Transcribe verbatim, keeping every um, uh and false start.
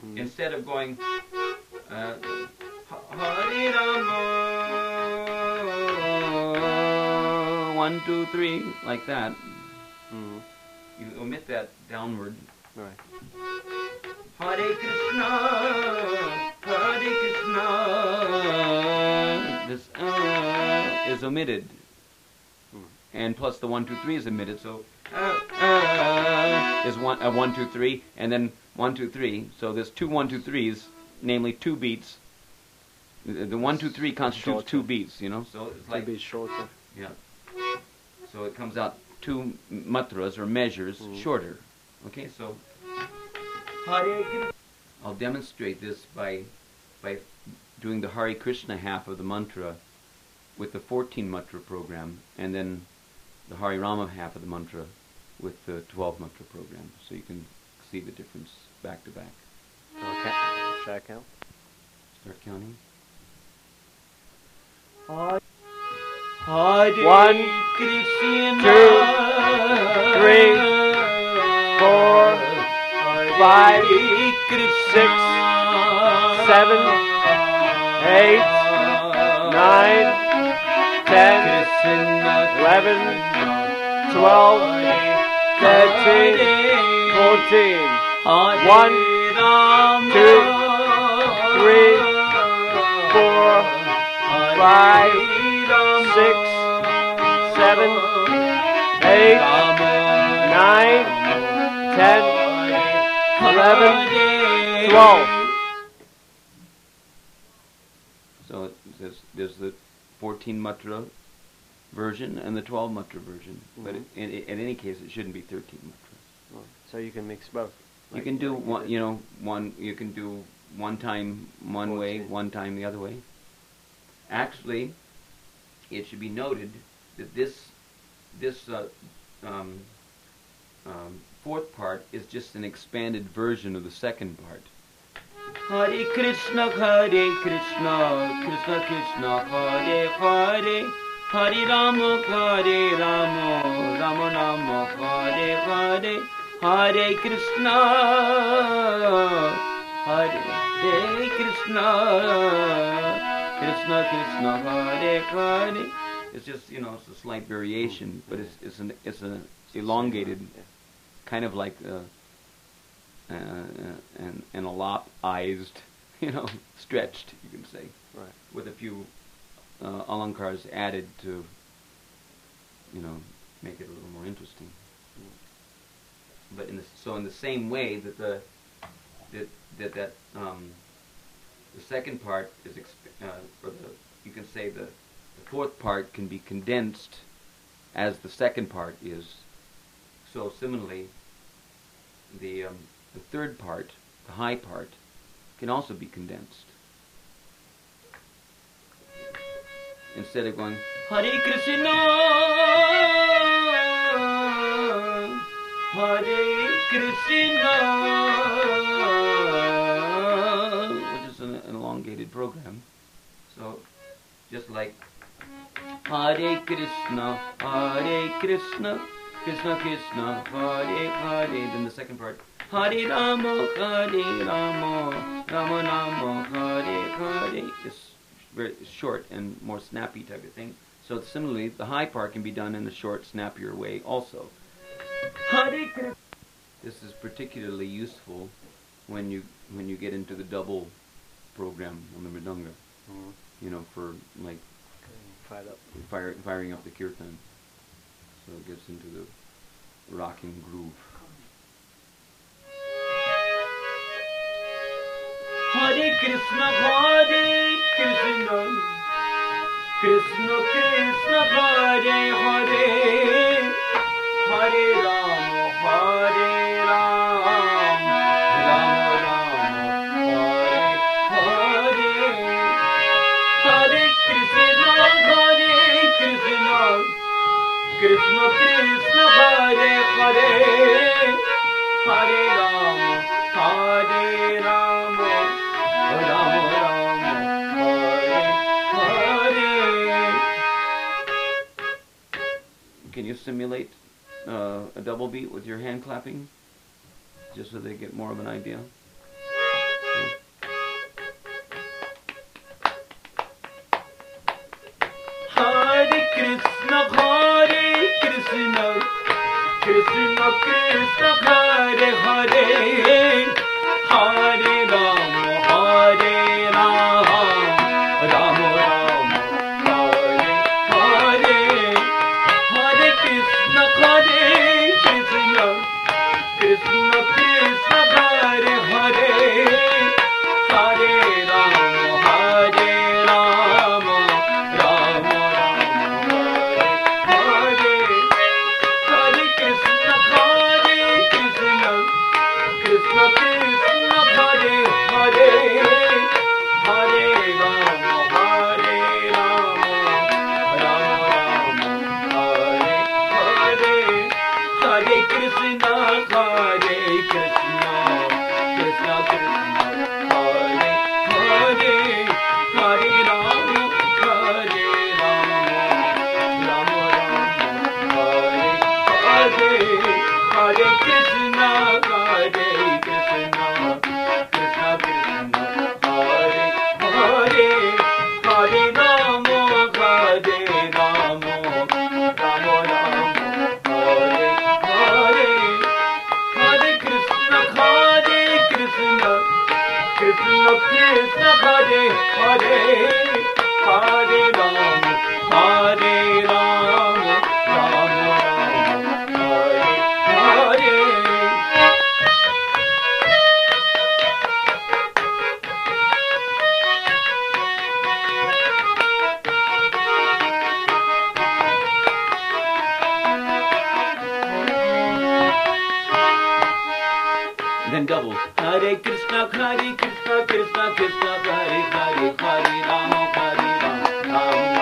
Mm. Instead of going uh, Hare Rama, one, two, three, like that. Mm. You omit that downward. Right. Hare Krishna, Hare Krishna. This uh, is omitted. Mm. And plus the one, two, three is omitted, so uh, uh, is one, uh, one, two, three, and then one, two, three. So there's two one, two, threes, namely two beats. The, the one, two, three constitutes Shorter. two beats, you know. So it's To like be shorter. yeah. So it comes out two matras or measures Mm. shorter. Okay, so I'll demonstrate this by by doing the Hare Krishna half of the mantra with the fourteen mantra program, and then the Hare Rama half of the mantra with the twelve mantra program, so you can see the difference back to back. Okay. Shall I count? Start counting. One, two, three, four, five, six, seven, eight, nine, ten, eleven, twelve, thirteen, fourteen. One, two, three, four, five, six, seven, eight, nine, ten, eleven, twelve. So there's, there's the fourteen matra version and the twelve matra version, but it, in, in any case it shouldn't be thirteen matras. Oh, so you can mix both. You Like- can do like one, did. you know, one. You can do one time one way, fourteen. one time the other way. Actually, it should be noted that this this uh, um, um, fourth part is just an expanded version of the second part. Hare Krishna, Hare Krishna, Krishna Krishna, Hare Hare, Hare Rama, Hare Rama, Rama Rama, Hare Hare, Hare Krishna, Hare Krishna, Krishna Krishna, Hare Hare. It's just, you know, it's a slight variation, but it's it's an it's an elongated, Yeah. kind of like uh, uh, an an elapized, you know, stretched, you can say, Right. with a few uh, alankars added to, you know, make it a little more interesting. But in the, so in the same way that the that that, that um, the second part is exp- uh, or the you can say the, the fourth part can be condensed as the second part is. So similarly, the um, the third part, the high part, can also be condensed. Instead of going Hare Krishna, Hare Krishna, which is an, an elongated program. So, just like Hare Krishna, Hare Krishna, Krishna Krishna, Hare Hare. Then the second part, Hare Rama, Hare Rama, Rama Rama, Hare Hare. It's very short and more snappy type of thing. So similarly, the high part can be done in a short, snappier way also. Hare Krishna. This is particularly useful when you when you get into the double program on the mridanga. Mhm. You know, for like Fired up. fire, firing up the kirtan, so it gets into the rocking groove. Hare Krishna, Hare Krishna, Krishna Krishna, Hare Hare, Hare Rama, Hare Rama, Rama Rama, Hare Hare, Hare Krishna, Hare Krishna, Krishna Krishna, Hare Hare, Hare Rama, Hare Rama, Rama Rama, Hare Hare. Can you simulate uh, a double beat with your hand clapping, just so they get more of an idea? Krishna, Hare Hare, Hare Ram, Hare Ram, Ram Ram, Hare Hare. Then double. Hare Krishna, Hare Krishna, Krishna Krishna, Hare Hare, Hare Rama, Hare Rama, Rama